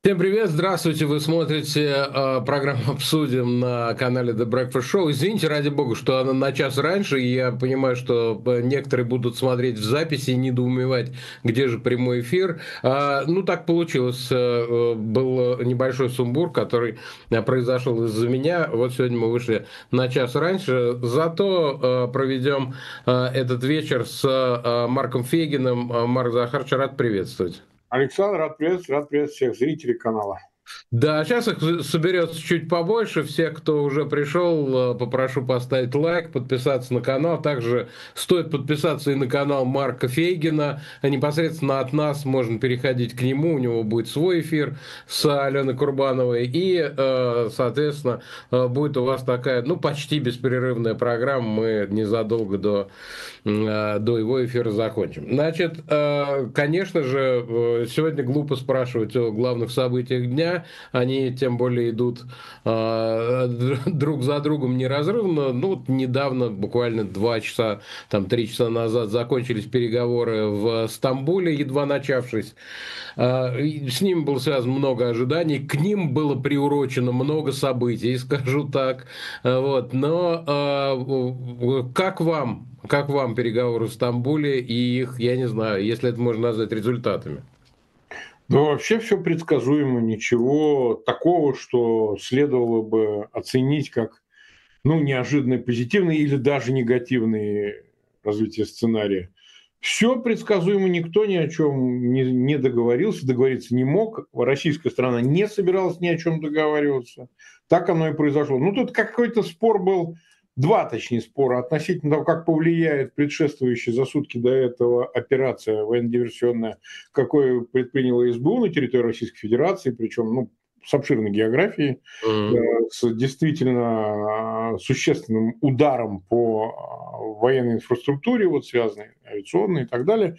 Всем привет, здравствуйте, вы смотрите программу «Обсудим» на канале The Breakfast Show. Извините, ради бога, что она на час раньше, и я понимаю, что некоторые будут смотреть в записи и недоумевать, где же прямой эфир. Ну, так получилось, был небольшой сумбур, который произошел из-за меня. Вот сегодня мы вышли на час раньше, зато проведем этот вечер с Марком Фейгиным. Марк Захарович, рад приветствовать. Александр, рад приветствовать всех зрителей канала. Да, сейчас их соберется чуть побольше. Всех, кто уже пришел, попрошу поставить лайк, подписаться на канал. Также стоит подписаться и на канал Марка Фейгина. Непосредственно от нас можно переходить к нему. У него будет свой эфир с Аленой Курбановой. И, соответственно, будет у вас такая, ну, почти беспрерывная программа. Мы незадолго до его эфира закончим. Значит, конечно же, сегодня глупо спрашивать о главных событиях дня. Они тем более идут друг за другом неразрывно. Ну, вот недавно, буквально 2 часа, там 3 часа назад закончились переговоры в Стамбуле, едва начавшись. С ним было связано много ожиданий, к ним было приурочено много событий, скажу так. Вот. Но как вам? Как вам переговоры в Стамбуле и их, я не знаю, если это можно назвать результатами? Но вообще все предсказуемо, ничего такого, что следовало бы оценить как неожиданный позитивный или даже негативный развитие сценария. Все предсказуемо, никто ни о чем не договорился, договориться не мог. Российская сторона не собиралась ни о чем договариваться. Так оно и произошло. Ну, тут какой-то спор был, два, точнее, спора относительно того, как повлияет предшествующая за сутки до этого операция военно-диверсионная, какой предприняла СБУ на территории Российской Федерации, причем с обширной географией, с действительно существенным ударом по военной инфраструктуре, вот связанной авиационной и так далее.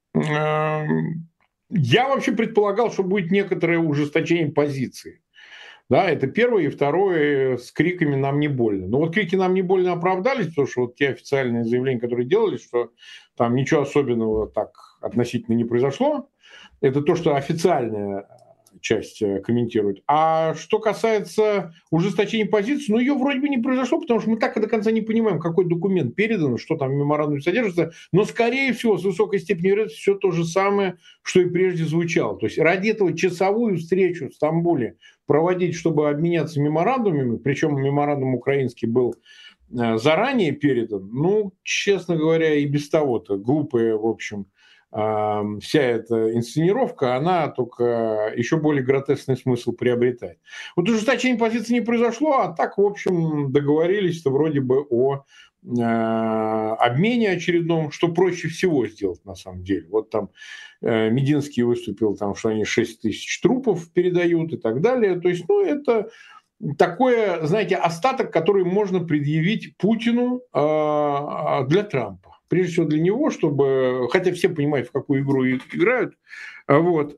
Я вообще предполагал, что будет некоторое ужесточение позиции. Да, это первое. И второе, с криками «нам не больно». Но вот крики «нам не больно» оправдались, потому что вот те официальные заявления, которые делали, что там ничего особенного так относительно не произошло, это то, что официальная часть комментирует. А что касается ужесточения позиции, ее вроде бы не произошло, потому что мы так и до конца не понимаем, какой документ передан, что там в меморандуме содержится, но, скорее всего, с высокой степенью вероятности все то же самое, что и прежде звучало. То есть ради этого часовую встречу в Стамбуле проводить, чтобы обменяться меморандумами, причем меморандум украинский был заранее передан, честно говоря, и без того-то глупые, в общем, вся эта инсценировка, она только еще более гротескный смысл приобретает. Вот ужесточение позиции не произошло, а так, в общем, договорились-то вроде бы о обмене очередном, что проще всего сделать на самом деле. Вот там Мединский выступил, там, что они 6 тысяч трупов передают и так далее. То есть, это такое, знаете, остаток, который можно предъявить Путину для Трампа. Прежде всего для него, чтобы, хотя все понимают, в какую игру играют, вот,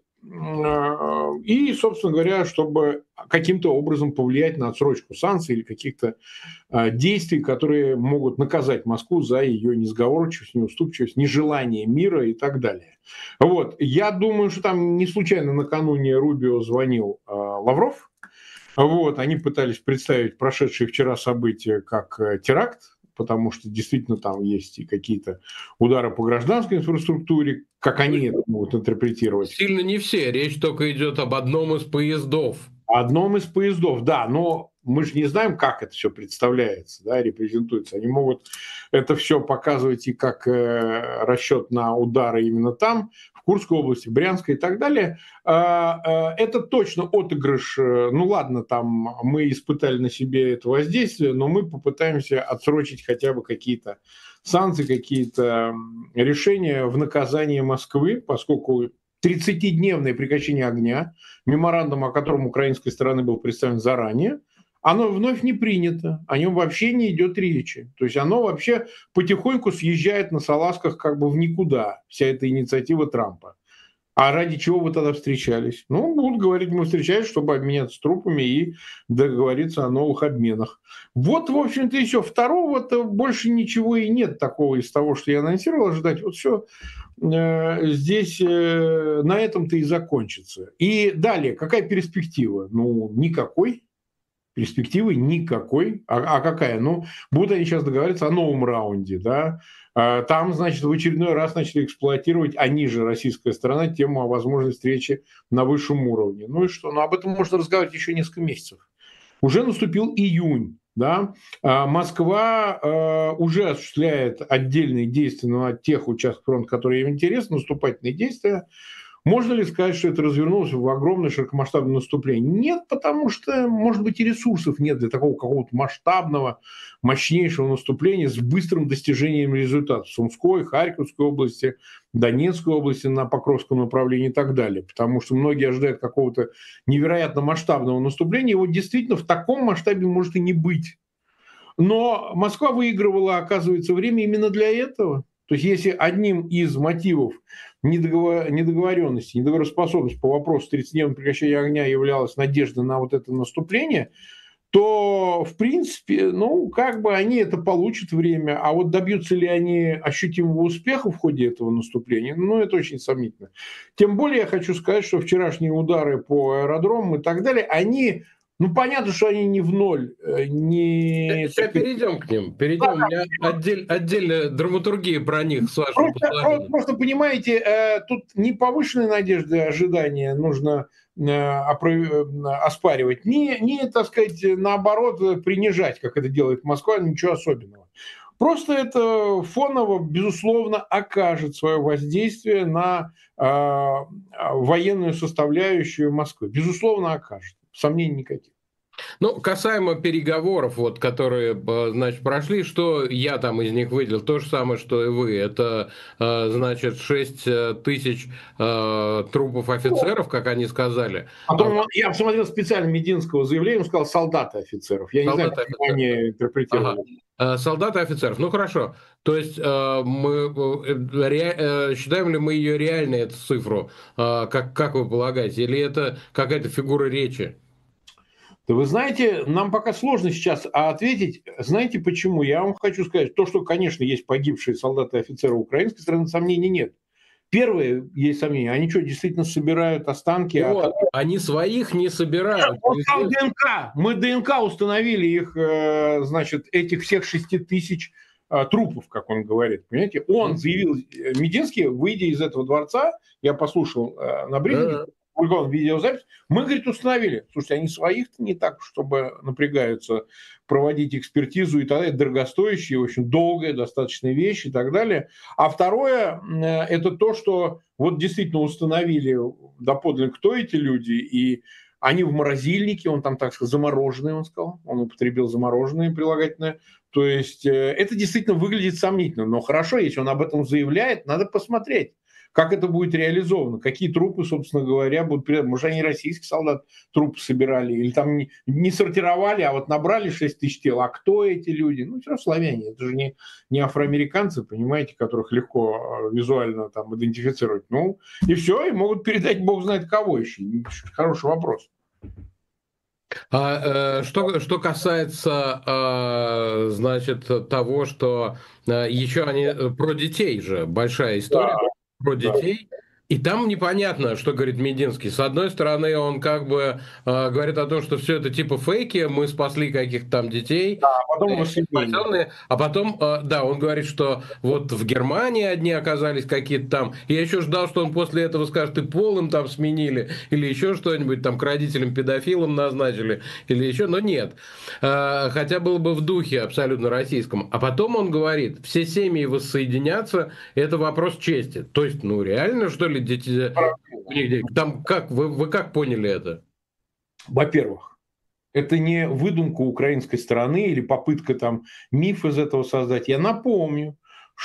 и, собственно говоря, чтобы каким-то образом повлиять на отсрочку санкций или каких-то действий, которые могут наказать Москву за ее несговорчивость, неуступчивость, нежелание мира и так далее. Вот. Я думаю, что там не случайно накануне Рубио звонил Лавров. Вот. Они пытались представить прошедшие вчера события как теракт, потому что действительно там есть и какие-то удары по гражданской инфраструктуре, как они это могут интерпретировать. Сильно не все, речь только идет об одном из поездов. Одном из поездов, да, но мы же не знаем, как это все представляется, да, репрезентуется. Они могут это все показывать и как расчет на удары именно там, в Курской области, Брянской и так далее. Это точно отыгрыш. Ну ладно, там мы испытали на себе это воздействие, но мы попытаемся отсрочить хотя бы какие-то санкции, какие-то решения в наказании Москвы, поскольку 30-дневное прекращение огня, меморандум, о котором украинской стороны был представлен заранее, оно вновь не принято, о нем вообще не идет речи. То есть оно вообще потихоньку съезжает на салазках как бы в никуда, вся эта инициатива Трампа. А ради чего вы тогда встречались? Ну, будут говорить, мы встречались, чтобы обменяться трупами и договориться о новых обменах. Вот, в общем-то, и все. Второго-то больше ничего и нет такого из того, что я анонсировал, ожидать. Вот все здесь на этом-то и закончится. И далее, какая перспектива? Ну, никакой. Перспективы никакой. А какая? Ну, будут они сейчас договариваться о новом раунде, да. Там, значит, в очередной раз начали эксплуатировать, они же, российская сторона, тему о возможной встрече на высшем уровне. Ну и что? Ну, об этом можно разговаривать еще несколько месяцев. Уже наступил июнь, да. Москва уже осуществляет отдельные действия на тех участках фронта, которые им интересны, наступательные действия. Можно ли сказать, что это развернулось в огромное широкомасштабное наступление? Нет, потому что, может быть, и ресурсов нет для такого какого-то масштабного, мощнейшего наступления с быстрым достижением результатов. В Сумской, Харьковской области, Донецкой области на Покровском направлении и так далее. Потому что многие ожидают какого-то невероятно масштабного наступления. Его действительно в таком масштабе может и не быть. Но Москва выигрывала, оказывается, время именно для этого. То есть если одним из мотивов недоговоренности, недоговороспособности по вопросу 30-дневного прекращения огня являлась надежда на вот это наступление, то, в принципе, ну, как бы они это получат время, а вот добьются ли они ощутимого успеха в ходе этого наступления, ну, это очень сомнительно. Тем более я хочу сказать, что вчерашние удары по аэродромам и так далее, они, ну, понятно, что они не в ноль, не... Сейчас перейдем к ним. Перейдем. У меня отдельная драматургия про них, с вашего позволения. Просто понимаете, тут не повышенные надежды и ожидания нужно оспаривать, не, так сказать, наоборот, принижать, как это делает Москва, ничего особенного. Просто это фоново, безусловно, окажет свое воздействие на военную составляющую Москвы. Безусловно, окажет. Сомнений никаких. Ну, касаемо переговоров, вот, которые, значит, прошли, что я там из них выделил, то же самое, что и вы. Это, значит, 6 тысяч трупов офицеров, как они сказали. Потом я посмотрел специально Мединского заявления, он сказал солдаты офицеров. Я не знаю, как они интерпретировали. Ага. Солдаты офицеров. Ну хорошо. То есть мы считаем ли мы ее реальной, эту цифру, как вы полагаете, или это какая-то фигура речи? Да вы знаете, нам пока сложно сейчас ответить. Знаете почему? Я вам хочу сказать, то, что, конечно, есть погибшие солдаты и офицеры украинской стороны, сомнений нет. Первое, есть сомнения, они что, действительно собирают останки? Вот, они своих не собирают. Он сказал ДНК. Мы ДНК установили их, значит, этих всех 6 тысяч трупов, как он говорит. Понимаете? Он заявил, Мединский, выйдя из этого дворца, я послушал на брифинге, опубликован видеозапись, мы, говорит, установили. Слушайте, они своих-то не так, чтобы напрягаются проводить экспертизу и так далее, дорогостоящие, очень долгая достаточно вещь и так далее. А второе, это то, что вот действительно установили доподлинно, кто эти люди, и они в морозильнике, он там, так сказать, замороженные, он сказал, он употребил замороженные прилагательные. То есть это действительно выглядит сомнительно. Но хорошо, если он об этом заявляет, надо посмотреть, как это будет реализовано, какие трупы, собственно говоря, будут переданы. Может, они российских солдат трупы собирали, или там не сортировали, а вот набрали 6 тысяч тел. А кто эти люди? Ну, все равно славяне, это же не афроамериканцы, понимаете, которых легко визуально там идентифицировать. Ну, и все, и могут передать бог знает кого еще. Хороший вопрос. Что касается, значит, того, что еще они про детей же большая история, про детей. И там непонятно, что говорит Мединский. С одной стороны, он как бы говорит о том, что все это типа фейки, мы спасли каких-то там детей. Да, а потом спасенные. А потом, да, он говорит, что вот в Германии одни оказались какие-то там. Я еще ждал, что он после этого скажет, и пол им там сменили, или еще что-нибудь там к родителям-педофилам назначили, или еще, но нет. Хотя было бы в духе абсолютно российском. А потом он говорит, все семьи воссоединятся, это вопрос чести. То есть, ну реально, что ли, дети... Там как, вы как поняли это? Во-первых, это не выдумка украинской стороны или попытка там миф из этого создать. Я напомню,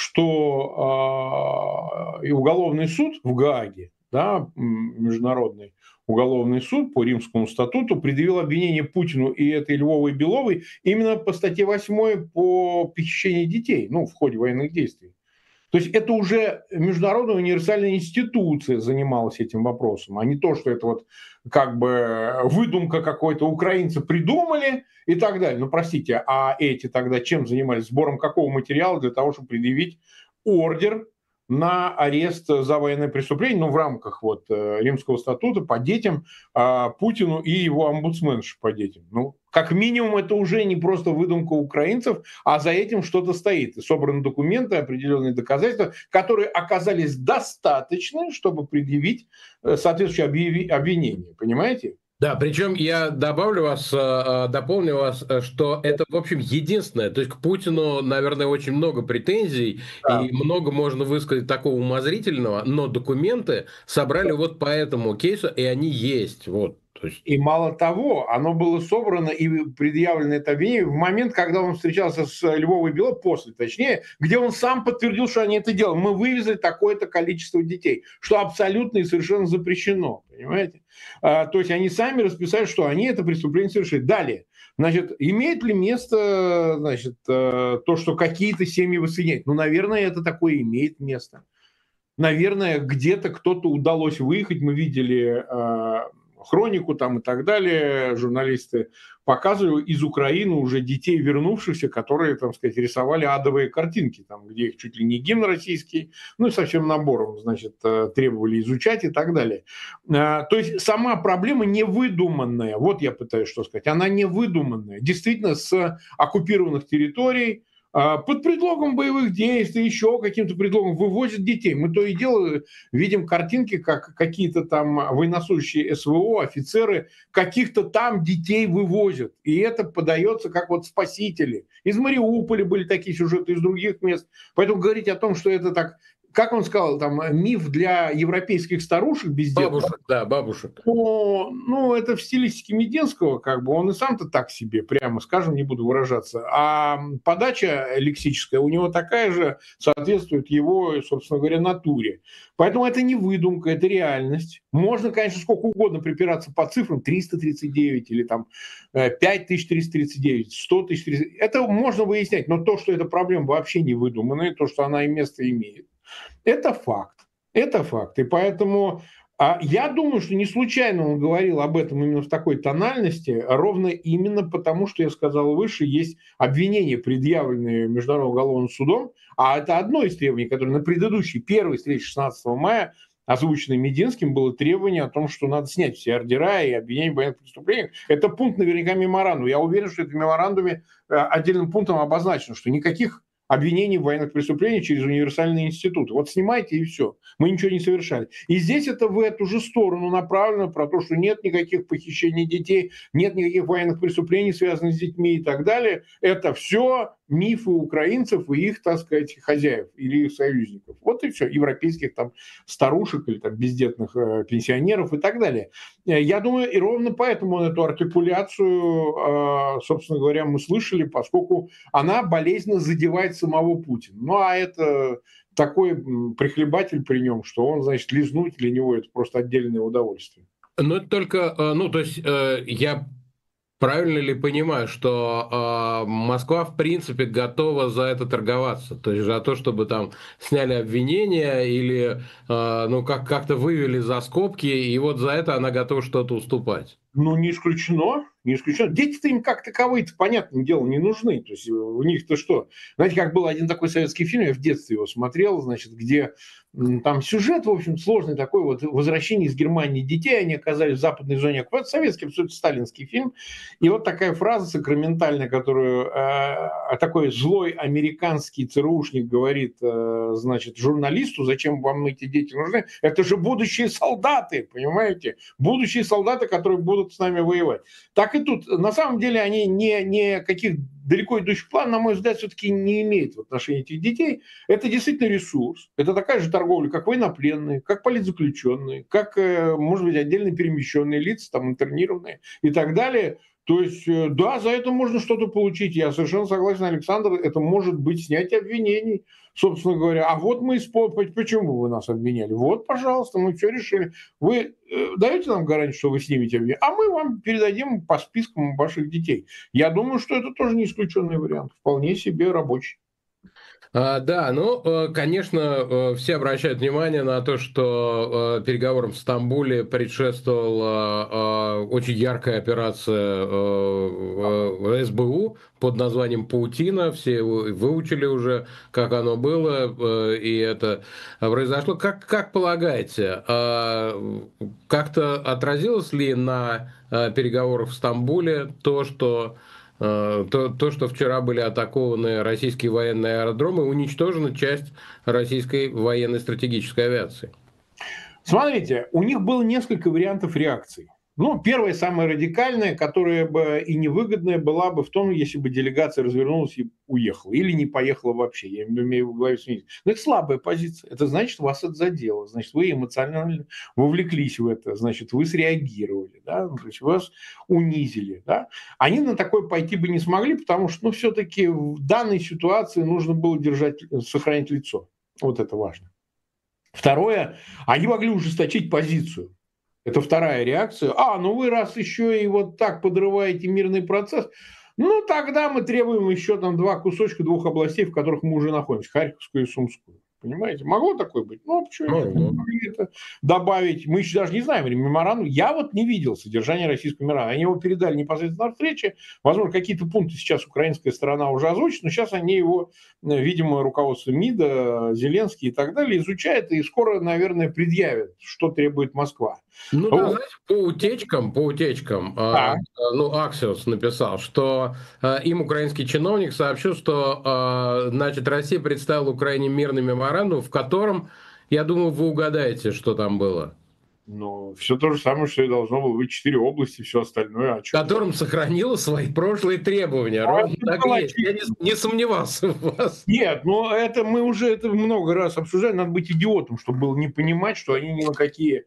что и уголовный суд в Гааге, да, международный уголовный суд по Римскому статуту предъявил обвинение Путину и этой Львовой Беловой именно по статье 8 по похищению детей, ну, в ходе военных действий. То есть это уже международная универсальная институция занималась этим вопросом, а не то, что это вот как бы выдумка какой-то, украинцы придумали и так далее. Ну, простите, а эти тогда чем занимались? Сбором какого материала для того, чтобы предъявить ордер на арест за военное преступление, ну, в рамках вот Римского статута по детям, Путину и его омбудсменши по детям. Ну, как минимум, это уже не просто выдумка украинцев, а за этим что-то стоит. И собраны документы, определенные доказательства, которые оказались достаточны, чтобы предъявить соответствующее обвинение. Понимаете? Да, причем я добавлю вас, дополню вас, что это, в общем, единственное. То есть к Путину, наверное, очень много претензий, Да. и много можно высказать такого умозрительного, но документы собрали вот по этому кейсу, и они есть. Вот. То есть... И мало того, оно было собрано и предъявлено это обвинение в момент, когда он встречался с Львовой Бело, после точнее, где он сам подтвердил, что они это делали. Мы вывезли такое-то количество детей, что абсолютно и совершенно запрещено, понимаете? То есть они сами расписали, что они это преступление совершили. Далее, значит, имеет ли место, значит, то, что какие-то семьи воссоединяют? Ну, наверное, это такое имеет место. Наверное, где-то кто-то удалось выехать. Мы видели хронику там и так далее, журналисты показывали из Украины уже детей вернувшихся, которые, там сказать, рисовали адовые картинки, там, где их чуть ли не гимн российский, ну и со всем набором, значит, требовали изучать и так далее. То есть сама проблема не выдуманная, вот я пытаюсь что сказать, она не выдуманная. Действительно, с оккупированных территорий, под предлогом боевых действий, еще каким-то предлогом вывозят детей. Мы то и дело видим картинки, как какие-то там военнослужащие СВО, офицеры каких-то там детей вывозят. И это подается как вот спасители. Из Мариуполя были такие сюжеты, из других мест. Поэтому говорить о том, что это так, как он сказал, там миф для европейских старушек бездетных. Бабушек, да, бабушек. Ну, это в стилистике Мединского, как бы он и сам-то так себе, прямо скажем, не буду выражаться. А подача лексическая у него такая же, соответствует его, собственно говоря, натуре. Поэтому это не выдумка, это реальность. Можно, конечно, сколько угодно припираться по цифрам, 339 или там 5339, 100 300. Это можно выяснять, но то, что эта проблема вообще не выдуманная, то, что она и место имеет, это факт. Это факт. И поэтому я думаю, что не случайно он говорил об этом именно в такой тональности, ровно именно потому, что я сказал выше, есть обвинения, предъявленные Международным уголовным судом, а это одно из требований, которое на предыдущей первой встрече 16 мая озвученной Мединским, было требование о том, что надо снять все ордера и обвинения в военных преступлениях. Это пункт наверняка меморандума. Я уверен, что это в меморандуме отдельным пунктом обозначено, что никаких обвинений в военных преступлениях через универсальные институты. Вот снимайте и все. Мы ничего не совершали. И здесь это в эту же сторону направлено, про то, что нет никаких похищений детей, нет никаких военных преступлений, связанных с детьми и так далее. Это все мифы украинцев и их, так сказать, хозяев или их союзников. Вот и все. Европейских там старушек или там бездетных пенсионеров и так далее. Я думаю, и ровно поэтому он эту артикуляцию, собственно говоря, мы слышали, поскольку она болезненно задевает самого Путина. Ну, а это такой прихлебатель при нем, что он, значит, лизнуть для него это просто отдельное удовольствие. Ну, это только, ну, то есть я правильно ли понимаю, что Москва, в принципе, готова за это торговаться? То есть за то, чтобы там сняли обвинения или, ну, как-то вывели за скобки, и вот за это она готова что-то уступать? Ну, не исключено. Не исключено. Дети-то им как таковые-то, понятное дело, не нужны. То есть у них-то что? Знаете, как был один такой советский фильм, я в детстве его смотрел, значит, где там сюжет, в общем, сложный такой, вот возвращение из Германии детей, они оказались в западной зоне оккупации, советский, абсолютно сталинский фильм. И вот такая фраза сакраментальная, которую такой злой американский ЦРУшник говорит, значит, журналисту, зачем вам эти дети нужны? Это же будущие солдаты, понимаете? Будущие солдаты, которые будут с нами воевать. Так и тут. На самом деле они не каких далеко идущих планов, на мой взгляд, все-таки не имеют в отношении этих детей. Это действительно ресурс. Это такая же торговля, как военнопленные, как политзаключенные, как, может быть, отдельно перемещенные лица, там, интернированные и так далее. То есть, да, за это можно что-то получить. Я совершенно согласен, Александр, это может быть снятие обвинений, собственно говоря. А вот мы почему вы нас обвиняли? Вот, пожалуйста, мы все решили. Вы даете нам гарантию, что вы снимете обвинение, а мы вам передадим по спискам ваших детей. Я думаю, что это тоже не исключенный вариант, вполне себе рабочий. Да, ну, конечно, все обращают внимание на то, что переговорам в Стамбуле предшествовала очень яркая операция СБУ под названием «Паутина». Все выучили уже, как оно было, и это произошло. Как полагаете, как-то отразилось ли на переговорах в Стамбуле то, что вчера были атакованы российские военные аэродромы, уничтожена часть российской военной стратегической авиации? Смотрите, у них было несколько вариантов реакции. Ну, первая, самая радикальная, которая бы и невыгодная была бы в том, если бы делегация развернулась и уехала. Или не поехала вообще. Я имею в виду снизить. Но это слабая позиция. Это значит, вас это задело. Значит, вы эмоционально вовлеклись в это. Значит, вы среагировали. Да? То есть вас унизили. Да? Они на такое пойти бы не смогли, потому что, ну, все-таки в данной ситуации нужно было сохранить лицо. Вот это важно. Второе, они могли ужесточить позицию. Это вторая реакция. Ну вы раз еще и вот так подрываете мирный процесс, ну тогда мы требуем еще там два кусочка двух областей, в которых мы уже находимся, Харьковскую и Сумскую. Понимаете? Могло такое быть? Ну, почему нет? Мы могли это добавить. Мы еще даже не знаем меморандум. Я вот не видел содержание российского меморандума. Они его передали непосредственно на встрече. Возможно, какие-то пункты сейчас украинская сторона уже озвучит, но сейчас они его, видимо, руководство МИДа, Зеленский и так далее изучают и скоро, наверное, предъявят, что требует Москва. Ну да, Вот. знаете, по утечкам, Так. ну, Axios написал, что им украинский чиновник сообщил, что, значит, Россия представила Украине мирный меморандум, в котором, я думаю, вы угадаете, что там было. Но все то же самое, что и должно было быть 4 области, все остальное. А В что? котором сохранила свои прошлые требования. Ровно Это так и было есть. Я не сомневался в вас. Нет, но это мы уже это много раз обсуждали. Надо быть идиотом, чтобы было не понимать, что они ни на какие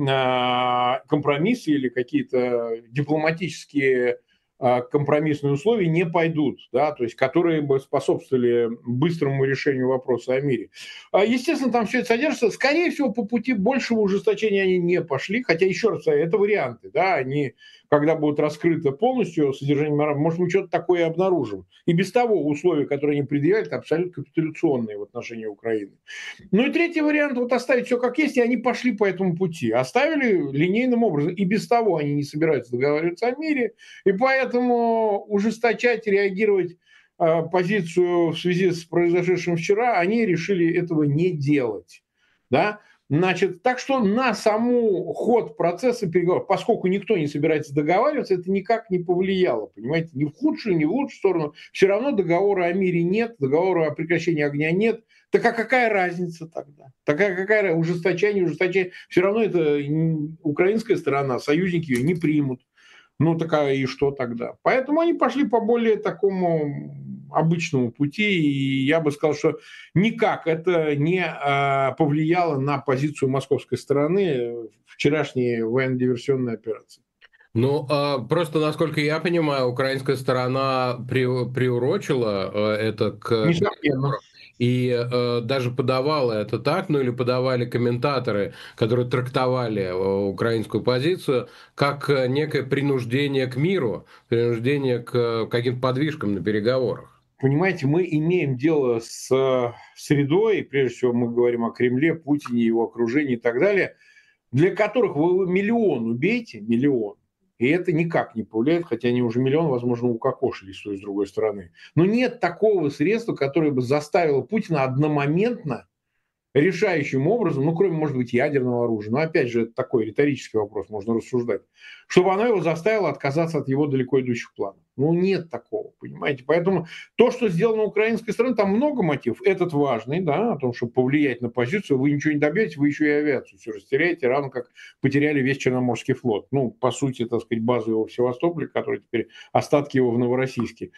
компромиссы или какие-то дипломатические компромиссные условия не пойдут, да, то есть которые бы способствовали быстрому решению вопроса о мире. Естественно, там все это содержится. Скорее всего, по пути большего ужесточения они не пошли, хотя, еще раз, это варианты, да, они, когда будут раскрыты полностью содержание меморандума, может, мы что-то такое обнаружим. И без того условия, которые они предъявляют, абсолютно капитуляционные в отношении Украины. Ну и третий вариант, вот оставить все как есть, и они пошли по этому пути. Оставили линейным образом. И без того они не собираются договариваться о мире, и поэтому ужесточать, реагировать позицию в связи с произошедшим вчера, они решили этого не делать. Да? Значит, так что на саму ход процесса переговоров, поскольку никто не собирается договариваться, это никак не повлияло, понимаете, ни в худшую, ни в лучшую сторону. Все равно договора о мире нет, договора о прекращении огня нет. Так а какая разница тогда? Какая ужесточение? Все равно это украинская сторона, союзники ее не примут. Ну, такая и что тогда? Поэтому они пошли по более такому обычному пути, и я бы сказал, что никак это не повлияло на позицию московской стороны вчерашней военно-диверсионной операции. Ну, просто, насколько я понимаю, украинская сторона приурочила это к Несомненно. переговорам и даже подавала это так, ну или подавали комментаторы, которые трактовали украинскую позицию как некое принуждение к миру, принуждение к каким-то подвижкам на переговорах. Понимаете, мы имеем дело с средой, прежде всего мы говорим о Кремле, Путине, его окружении и так далее, для которых вы миллион убейте, миллион, и это никак не повлияет, хотя они уже миллион, возможно, укокошили с той и с другой стороны. Но нет такого средства, которое бы заставило Путина одномоментно решающим образом, ну, кроме, может быть, ядерного оружия, но, опять же, это такой риторический вопрос, можно рассуждать, чтобы оно его заставило отказаться от его далеко идущих планов. Ну, нет такого, понимаете? Поэтому то, что сделано украинской стороной, там много мотивов. Этот важный, да, о том, чтобы повлиять на позицию, вы ничего не добьетесь, вы еще и авиацию все растеряете, равно как потеряли весь Черноморский флот. Ну, по сути, так сказать, базу его в Севастополе, который теперь остатки его в Новороссийске.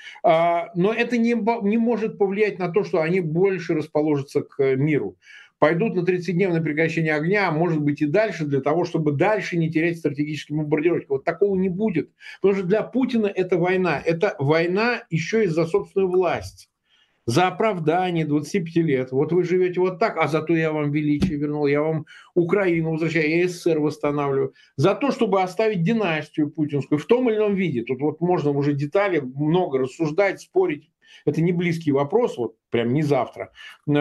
Но это не может повлиять на то, что они больше расположатся к миру. Пойдут на 30-дневное прекращение огня, а может быть и дальше, для того, чтобы дальше не терять стратегические бомбардировки. Вот такого не будет. Потому что для Путина это война. Это война еще и за собственную власть. За оправдание 25 лет. Вот вы живете вот так, а зато я вам величие вернул, я вам Украину возвращаю, я СССР восстанавливаю. За то, чтобы оставить династию путинскую в том или ином виде. Тут вот можно уже детали много рассуждать, спорить. Это не близкий вопрос. Вот прям не завтра,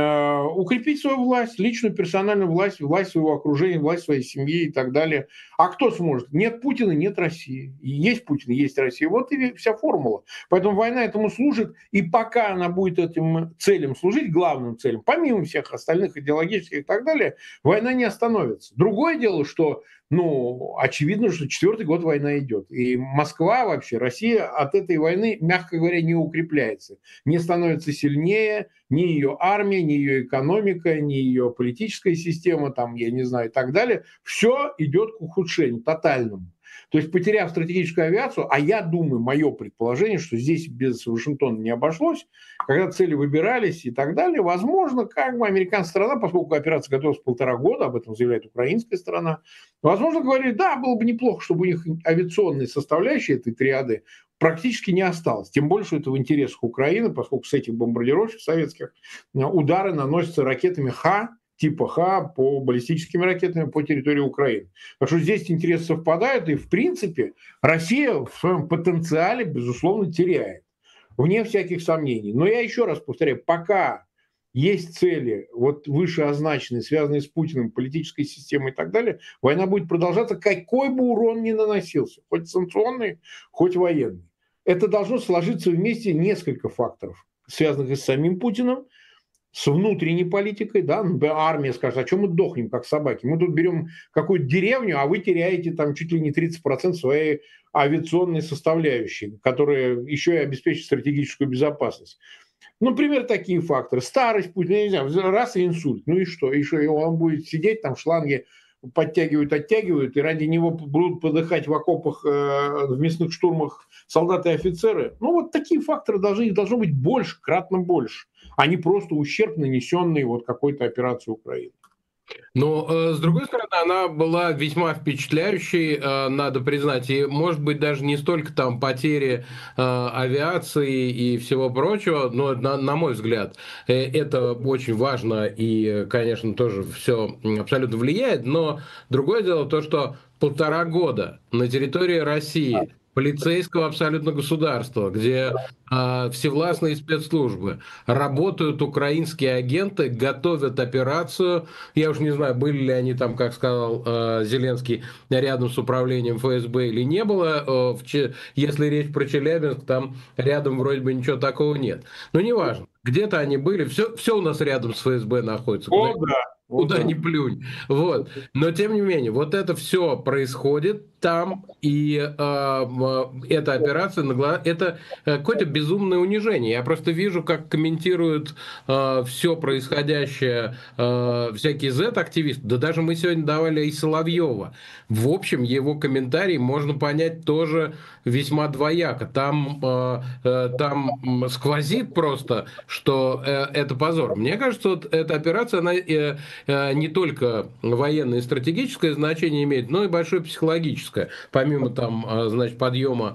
укрепить свою власть, личную персональную власть, власть своего окружения, власть своей семьи и так далее. А кто сможет? Нет Путина, нет России. Есть Путин, есть Россия. Вот и вся формула. Поэтому война этому служит, и пока она будет этим целям служить, главным целям, помимо всех остальных идеологических и так далее, война не остановится. Другое дело, что очевидно, что 4-й год война идет. И Москва вообще, Россия от этой войны, мягко говоря, не укрепляется. Не становится сильнее ни ее армия, ни ее экономика, ни ее политическая система, там, я не знаю, и так далее. Все идет к ухудшению тотальному. То есть, потеряв стратегическую авиацию, а я думаю, мое предположение, что здесь без Вашингтона не обошлось, когда цели выбирались и так далее, возможно, как бы американская сторона, поскольку операция готовилась 1,5 года, об этом заявляет украинская сторона, возможно, говорили, да, было бы неплохо, чтобы у них авиационные составляющие этой триады практически не осталось. Тем больше это в интересах Украины, поскольку с этих бомбардировщиков советских удары наносятся ракетами типа Х по баллистическими ракетами по территории Украины. Так что здесь интересы совпадают, и в принципе Россия в своем потенциале, безусловно, теряет. Вне всяких сомнений. Но я еще раз повторяю, пока есть цели, вот вышеозначенные, связанные с Путиным, политической системой и так далее, война будет продолжаться, какой бы урон ни наносился, хоть санкционный, хоть военный. Это должно сложиться вместе несколько факторов, связанных и с самим Путиным, с внутренней политикой, да, армия скажет, а чем мы дохнем, как собаки? Мы тут берем какую-то деревню, а вы теряете там чуть ли не 30% своей авиационной составляющей, которая еще и обеспечит стратегическую безопасность. Например, такие факторы. Старость Путина, я не знаю, раз и инсульт. Ну и что? И он будет сидеть там в шланге, подтягивают, оттягивают, и ради него будут подыхать в окопах, в мясных штурмах солдаты и офицеры. Ну вот такие факторы их должно быть больше, кратно больше, а не просто ущерб, нанесенный вот какой-то операцией Украины. Но, с другой стороны, она была весьма впечатляющей, надо признать, и, может быть, даже не столько там потери авиации и всего прочего, но, на мой взгляд, это очень важно и, конечно, тоже все абсолютно влияет, но другое дело то, что 1,5 года на территории России полицейского абсолютно государства, где всевластные спецслужбы, работают украинские агенты, готовят операцию. Я уж не знаю, были ли они там, как сказал Зеленский, рядом с управлением ФСБ или не было. Если речь про Челябинск, там рядом вроде бы ничего такого нет. Но неважно, где-то они были. Все у нас рядом с ФСБ находится. Куда ни плюнь. Вот. Но тем не менее, вот это все происходит там, и эта операция, это какое-то безумное унижение. Я просто вижу, как комментируют все происходящее всякие Z-активисты. Да даже мы сегодня давали и Соловьева. В общем, его комментарий можно понять тоже весьма двояко. Там сквозит просто, что это позор. Мне кажется, вот эта операция, она не только военное и стратегическое значение имеет, но и большое психологическое. Помимо там, значит, подъема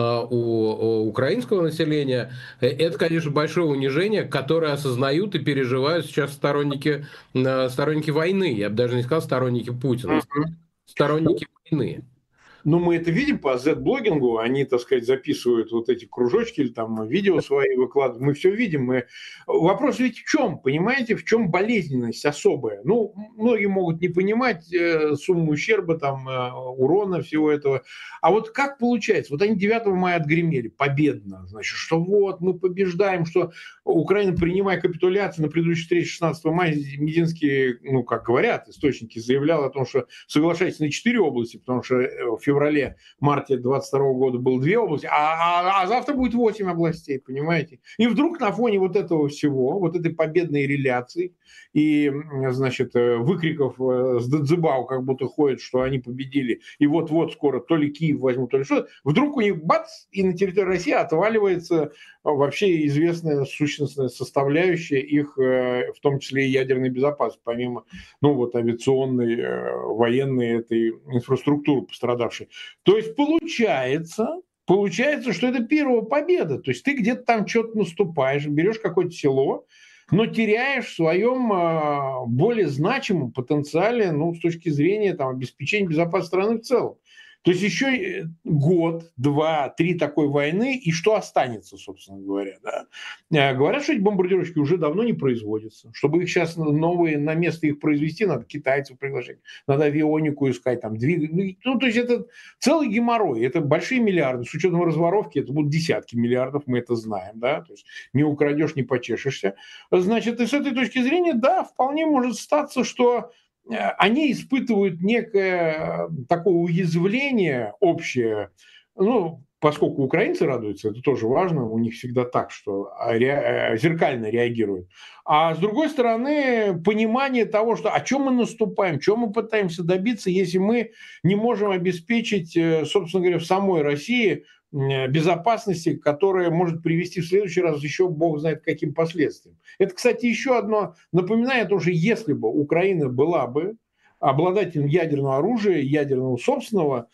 у украинского населения, это, конечно, большое унижение, которое осознают и переживают сейчас сторонники войны. Я бы даже не сказал сторонники Путина, сторонники войны. Ну, мы это видим по Z-блогингу, они, так сказать, записывают вот эти кружочки или там видео свои выкладывают, мы все видим. Вопрос ведь в чем, понимаете, в чем болезненность особая? Ну, многие могут не понимать сумму ущерба, там, урона всего этого. А вот как получается? Вот они 9 мая отгремели победно, значит, что вот мы побеждаем, что Украина, принимая капитуляцию на предыдущей встрече 16 мая, Мединский, ну, как говорят, источники заявлял о том, что соглашайтесь на 4 области, потому что в феврале-марте 22 года было 2 области, а завтра будет 8 областей, понимаете? И вдруг на фоне вот этого всего, вот этой победной реляции и, значит, выкриков с Дадзебау, как будто ходят, что они победили, и вот-вот скоро то ли Киев возьмут, то ли что, вдруг у них бац, и на территории России отваливается вообще известная сущностная составляющая их, в том числе и ядерной безопасности, помимо, ну, вот авиационной, военной этой инфраструктуры пострадавшей. То есть получается, что это первая победа. То есть ты где-то там что-то наступаешь, берешь какое-то село, но теряешь в своем более значимом потенциале, ну, с точки зрения там, обеспечения безопасности страны в целом. То есть еще год, два, три такой войны, и что останется, собственно говоря. Да? Говорят, что эти бомбардировщики уже давно не производятся. Чтобы их сейчас новые на место их произвести, надо китайцев приглашать, надо авионику искать, там, двигать. Ну, то есть это целый геморрой. Это большие миллиарды. С учетом разворовки это будут десятки миллиардов, мы это знаем. Да? То есть не украдешь, не почешешься. Значит, и с этой точки зрения, да, вполне может статься, что они испытывают некое такое уязвление общее, ну, поскольку украинцы радуются, это тоже важно, у них всегда так, что зеркально реагируют. А с другой стороны, понимание того, что о чем мы наступаем, чего мы пытаемся добиться, если мы не можем обеспечить, собственно говоря, в самой России безопасности, которая может привести в следующий раз еще бог знает к каким последствиям. Это, кстати, еще одно напоминание о том, что если бы Украина была бы обладателем ядерного оружия, ядерного собственного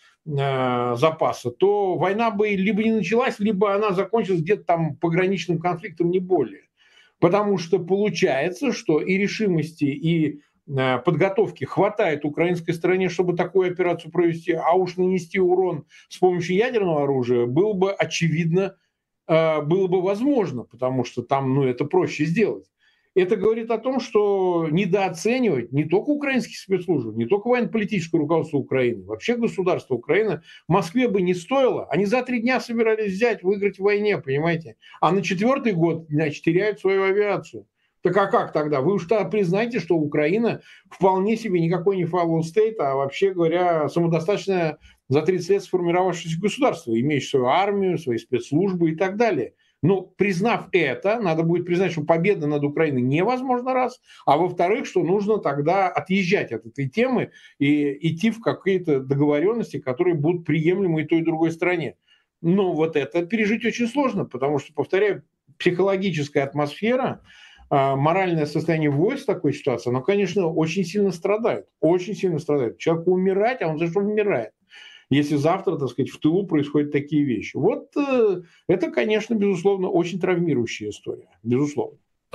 запаса, то война бы либо не началась, либо она закончилась где-то там пограничным конфликтом, не более. Потому что получается, что и решимости, и подготовки хватает украинской стороне, чтобы такую операцию провести, а уж нанести урон с помощью ядерного оружия было бы очевидно, было бы возможно, потому что там, ну, это проще сделать. Это говорит о том, что недооценивать не только украинские спецслужбы, не только военно-политическое руководство Украины, вообще государство Украины Москве бы не стоило. Они за 3 дня собирались взять, выиграть в войне, понимаете? А на 4-й год, значит, теряют свою авиацию. Так а как тогда? Вы уж тогда признаете, что Украина вполне себе никакой не fallow state, а вообще говоря, самодостаточное за 30 лет сформировавшееся государство, имеющее свою армию, свои спецслужбы и так далее. Но признав это, надо будет признать, что победа над Украиной невозможна, раз, а во-вторых, что нужно тогда отъезжать от этой темы и идти в какие-то договоренности, которые будут приемлемы и той, и другой стороне. Но вот это пережить очень сложно, потому что, повторяю, психологическая атмосфера, моральное состояние войск в такой ситуации, оно, конечно, очень сильно страдает. Очень сильно страдает. Человеку умирать, а он за что умирает? Если завтра, так сказать, в тылу происходят такие вещи. Вот это, конечно, безусловно, очень травмирующая история. Безусловно.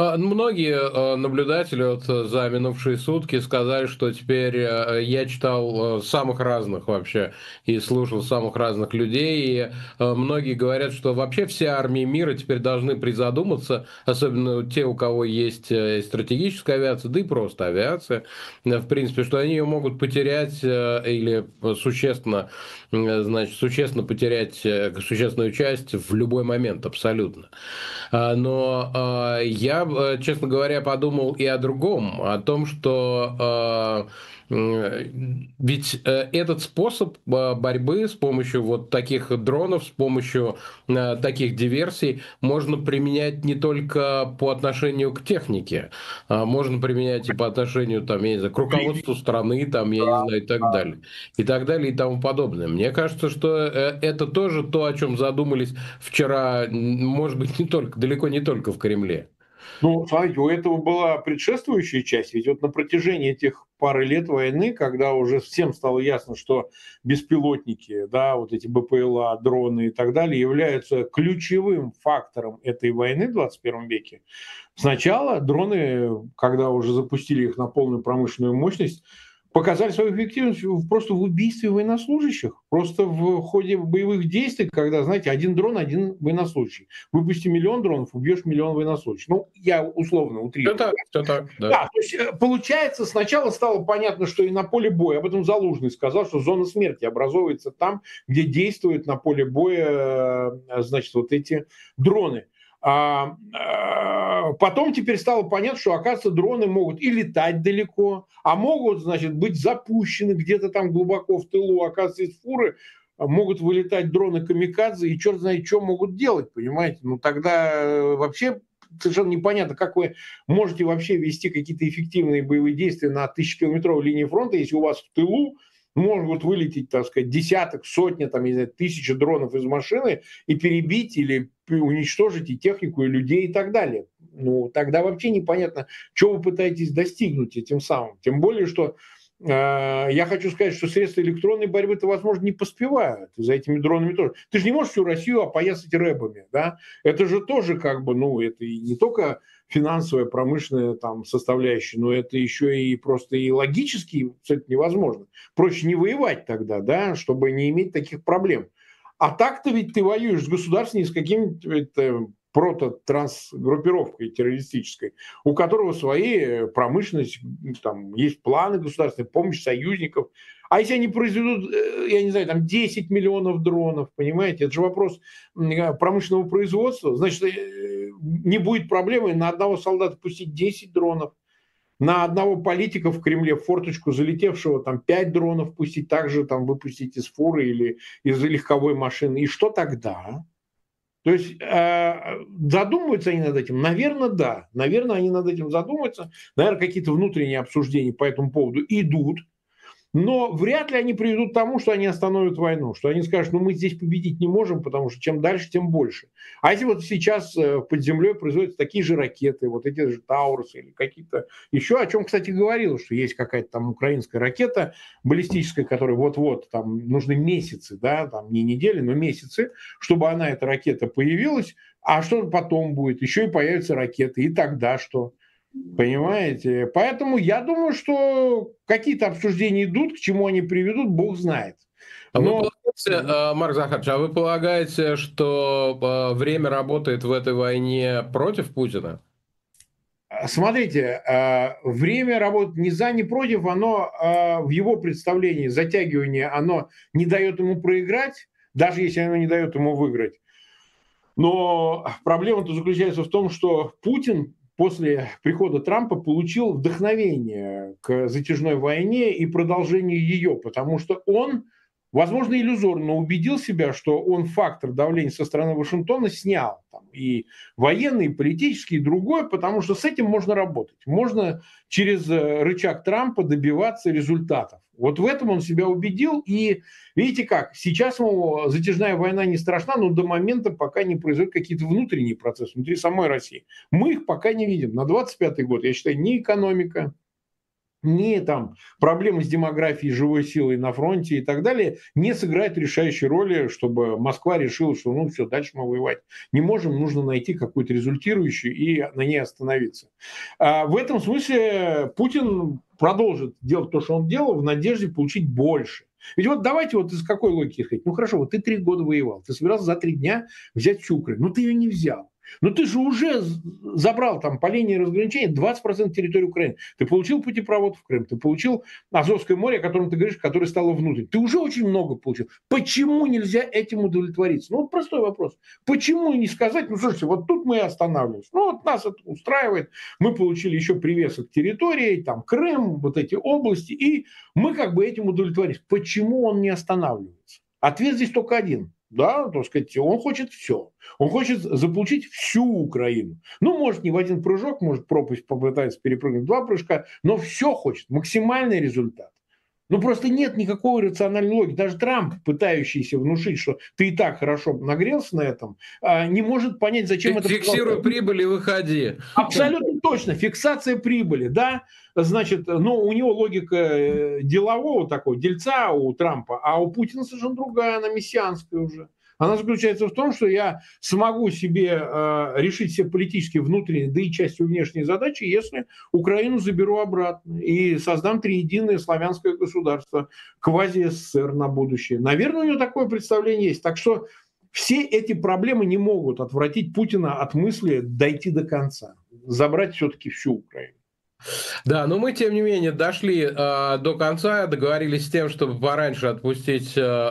Многие наблюдатели вот за минувшие сутки сказали, что теперь я читал самых разных вообще и слушал самых разных людей, и многие говорят, что вообще все армии мира теперь должны призадуматься, особенно те, у кого есть стратегическая авиация, да и просто авиация, в принципе, что они ее могут потерять или существенно, значит, существенно потерять существенную часть в любой момент, абсолютно. Но я, честно говоря, подумал и о другом, о том, что ведь этот способ борьбы с помощью вот таких дронов, с помощью таких диверсий можно применять не только по отношению к технике, можно применять и по отношению, там, я не знаю, к руководству страны, там, я не знаю, и так далее. И так далее, и тому подобное. Мне кажется, что это тоже то, о чем задумались вчера, может быть, не только, далеко не только в Кремле. Ну, смотрите, у этого была предшествующая часть, ведь вот на протяжении этих пары лет войны, когда уже всем стало ясно, что беспилотники, да, вот эти БПЛА, дроны и так далее являются ключевым фактором этой войны в 21 веке, сначала дроны, когда уже запустили их на полную промышленную мощность, показали свою эффективность просто в убийстве военнослужащих, просто в ходе боевых действий, когда, знаете, один дрон, один военнослужащий. Выпусти 1 миллион дронов, убьешь 1 миллион военнослужащих. Ну, я условно утрирую. Все так, да. Да, то есть получается, сначала стало понятно, что и на поле боя, об этом Залужный сказал, что зона смерти образовывается там, где действуют на поле боя, значит, вот эти дроны. Потом теперь стало понятно, что, оказывается, дроны могут и летать далеко, а могут, значит, быть запущены где-то там глубоко в тылу. Оказывается, из фуры могут вылетать дроны камикадзе и черт знает, что могут делать, понимаете? Ну, тогда вообще совершенно непонятно, как вы можете вообще вести какие-то эффективные боевые действия на 1000-километровой линии фронта, если у вас в тылу могут вылететь, так сказать, десяток, сотни, там, не знаю, тысячи дронов из машины и перебить или уничтожить и технику, и людей, и так далее. Ну, тогда вообще непонятно, что вы пытаетесь достигнуть этим самым. Тем более, что Я хочу сказать, что средства электронной борьбы-то, возможно, не поспевают за этими дронами тоже. Ты же не можешь всю Россию опоясать рэбами, да? Это же тоже как бы, ну, это и не только финансовая, промышленная там составляющая, но это еще и просто и логически это невозможно. Проще не воевать тогда, да, чтобы не иметь таких проблем. А так-то ведь ты воюешь с государством, не с каким-то прототрансгруппировкой террористической, у которого свои промышленность, там есть планы государственной помощи, союзников. А если они произведут, я не знаю, там 10 миллионов дронов, понимаете, это же вопрос промышленного производства, значит, не будет проблемы на одного солдата пустить 10 дронов, на одного политика в Кремле в форточку залетевшего там 5 дронов пустить, также там выпустить из фуры или из легковой машины. И что тогда? То есть задумываются они над этим? Наверное, да. Наверное, они над этим задумаются. Наверное, какие-то внутренние обсуждения по этому поводу идут. Но вряд ли они приведут к тому, что они остановят войну, что они скажут, ну мы здесь победить не можем, потому что чем дальше, тем больше. А если вот сейчас под землей производятся такие же ракеты, вот эти же Таурусы или какие-то еще, о чем, кстати, говорил, что есть какая-то там украинская ракета баллистическая, которая вот-вот, там нужны месяцы, да, там не недели, но месяцы, чтобы она, эта ракета, появилась, а что потом будет? Еще и появятся ракеты, и тогда что? Понимаете? Поэтому я думаю, что какие-то обсуждения идут, к чему они приведут, Бог знает. А вы Но полагаете, Марк Захарович, а вы полагаете, что время работает в этой войне против Путина? смотрите, время работает ни за, ни против, оно в его представлении, затягивание, оно не дает ему проиграть, даже если оно не дает ему выиграть. Но проблема-то заключается в том, что Путин после прихода Трампа получил вдохновение к затяжной войне и продолжению ее, потому что он, возможно, иллюзорно убедил себя, что он фактор давления со стороны Вашингтона снял. Там, и военный, и политический, и другой, потому что с этим можно работать. Можно через рычаг Трампа добиваться результатов. Вот в этом он себя убедил. И видите как, сейчас ему затяжная война не страшна, но до момента, пока не произойдут какие-то внутренние процессы внутри самой России. Мы их пока не видим. На 25-й год, я считаю, ни экономика, ни там проблемы с демографией, живой силой на фронте и так далее не сыграют решающей роли, чтобы Москва решила, что ну все, дальше мы воевать не можем, нужно найти какую-то результирующую и на ней остановиться. В этом смысле Путин продолжит делать то, что он делал, в надежде получить больше. Ведь вот давайте вот из какой логики исходить. Ну хорошо, вот ты 3 года воевал, ты собирался за 3 дня взять всю Украину, но ты ее не взял. Но ты же уже забрал там по линии разграничения 20% территории Украины. Ты получил путепровод в Крым, ты получил Азовское море, о котором ты говоришь, которое стало внутрь. Ты уже очень много получил. Почему нельзя этим удовлетвориться? Ну вот простой вопрос. Почему не сказать, ну слушайте, вот тут мы и останавливаемся. Ну вот нас это устраивает. Мы получили еще привесок территории, там Крым, вот эти области, и мы как бы этим удовлетворились. Почему он не останавливается? Ответ здесь только один. Да, так сказать, он хочет все. Он хочет заполучить всю Украину. Ну, может, не в один прыжок, может, пропасть попытается перепрыгнуть в 2 прыжка, но все хочет. Максимальный результат. Ну, просто нет никакой рациональной логики. Даже Трамп, пытающийся внушить, что ты и так хорошо нагрелся на этом, не может понять, зачем это... Фиксируй прибыль и выходи. Абсолютно точно. Фиксация прибыли, да. Значит, ну, у него логика делового такого, дельца у Трампа, а у Путина совершенно другая, она мессианская уже. Она заключается в том, что я смогу себе решить все политические внутренние, да и частью внешние задачи, если Украину заберу обратно и создам триединое славянское государство, квази-СССР на будущее. Наверное, у него такое представление есть. Так что все эти проблемы не могут отвратить Путина от мысли дойти до конца, забрать все-таки всю Украину. Да, но мы, тем не менее, дошли до конца, договорились с тем, чтобы пораньше отпустить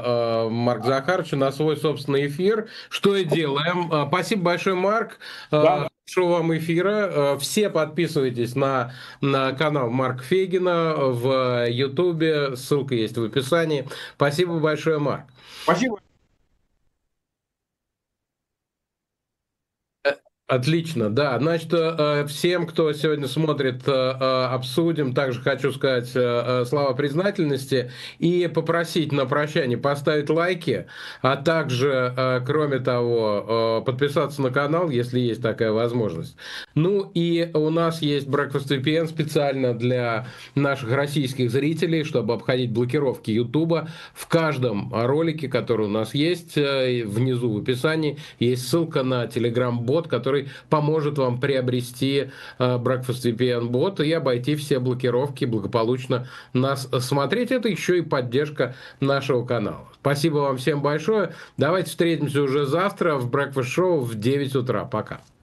Марка Захаровича на свой собственный эфир, что и делаем. Спасибо большое, Марк. Да. Хорошего вам эфира. Все подписывайтесь на канал Марка Фейгина в Ютубе, ссылка есть в описании. Спасибо большое, Марк. Спасибо. Отлично, да. Значит, всем, кто сегодня смотрит, обсудим. Также хочу сказать слова признательности и попросить на прощание поставить лайки, а также, кроме того, подписаться на канал, если есть такая возможность. Ну и у нас есть Breakfast VPN специально для наших российских зрителей, чтобы обходить блокировки YouTube. В каждом ролике, который у нас есть, внизу в описании, есть ссылка на Telegram-бот, который поможет вам приобрести Breakfast VPN бот и обойти все блокировки, благополучно нас смотреть. Это еще и поддержка нашего канала. Спасибо вам всем большое. Давайте встретимся уже завтра в Breakfast Show в 9 утра. Пока.